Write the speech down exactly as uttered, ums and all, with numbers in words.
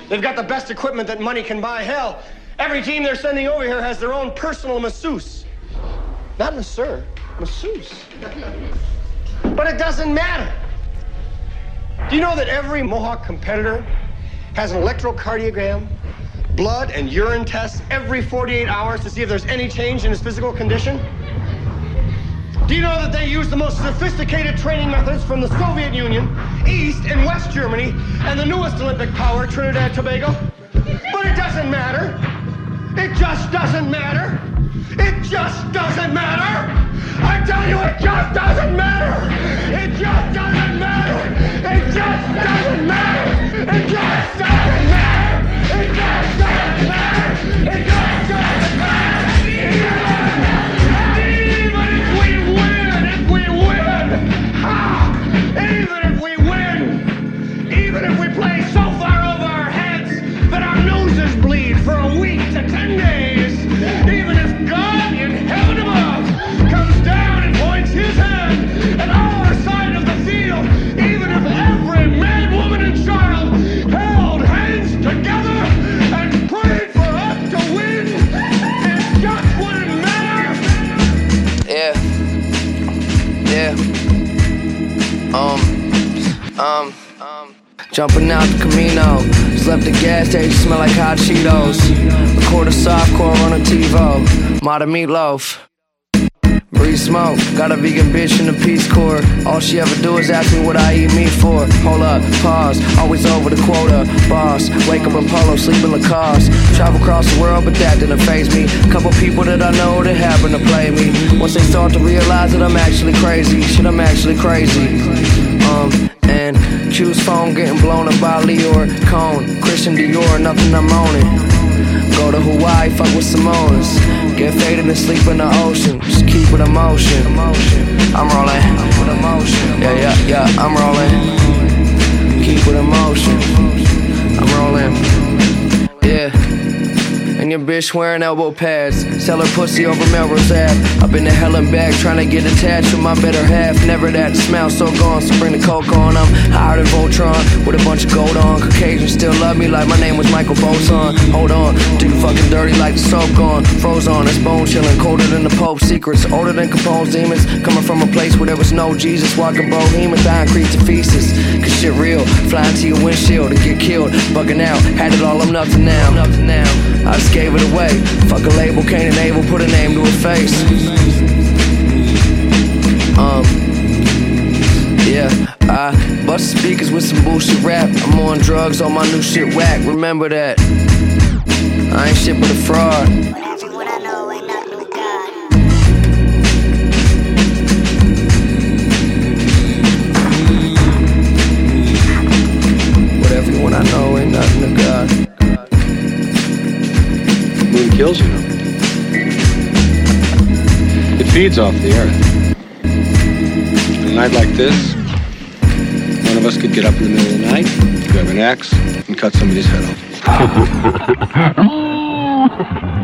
They've got the best equipment that money can buy. Hell, every team they're sending over here has their own personal masseuse. Not masseur, masseuse. But it doesn't matter. Do you know that every Mohawk competitor has an electrocardiogram, blood and urine tests every forty-eight hours to see if there's any change in his physical condition? Do you know that they use the most sophisticated training methods from the Soviet Union, East and West Germany, and the newest Olympic power, Trinidad Tobago? But it doesn't matter. It just doesn't matter. It just doesn't matter. I tell you, it just doesn't matter. It just doesn't matter. It just doesn't matter. It just doesn't matter. It just doesn't matter. It just doesn't matter. Even if we win, if we win, ah, even if we win, even if we play so far over our heads that our noses bleed for a week to ten days, even if God in heaven above comes down and points his hand at our side of the field, even if every man, woman, and child held hands together and prayed for us to win, it just wouldn't matter. Yeah. Yeah. Um. Um. Um. Jumping out the Camino. Slept the gas station, smell like hot Cheetos. A quarter softcore on a TiVo. Modern meatloaf. Breathe smoke, got a vegan bitch in the Peace Corps. All she ever do is ask me what I eat meat for. Hold up, pause, always over the quota. Boss, wake up in polo, sleep in Lacoste. Travel across the world, but that didn't faze me. Couple people that I know that happen to play me. Once they start to realize that I'm actually crazy. Shit, I'm actually crazy. Um, and Q's phone getting blown up by Lior Cone. Christian Dior, nothing I'm owning. Go to Hawaii, fuck with Samoans. Get faded and sleep in the ocean. Just keep it emotion. I'm rolling. Yeah, yeah, yeah, I'm rolling. Keep it emotion. I'm rolling. Yeah. And your bitch wearing elbow pads. Sell her pussy over Melrose Ave. I've been to hell and back trying to get attached with my better half. Never that smell so gone, so bring the coke on. I'm higher than Voltron with a bunch of gold on. Caucasians still love me like my name was Michael Boson. Hold on, do you fucking dirty like the soap gone. Froze on, that's bone chillin', colder than the Pope's secrets. Older than Capone's demons. Coming from a place where there was no Jesus. Walking bohemian, dying creeds to feces. Cause shit real, flying to your windshield and get killed. Bugging out, had it all, I'm nothing now. Nothing now. I just gave it away. Fuck a label, Cain and Abel, put a name to a face. Um, yeah, I bust speakers with some bullshit rap. I'm on drugs, all my new shit whack. Remember that. I ain't shit but a fraud. What I know ain't nothing but God. What everyone I know ain't nothing but God. Moon kills you. It feeds off the earth. On a night like this, one of us could get up in the middle of the night, grab an axe, and cut somebody's head off.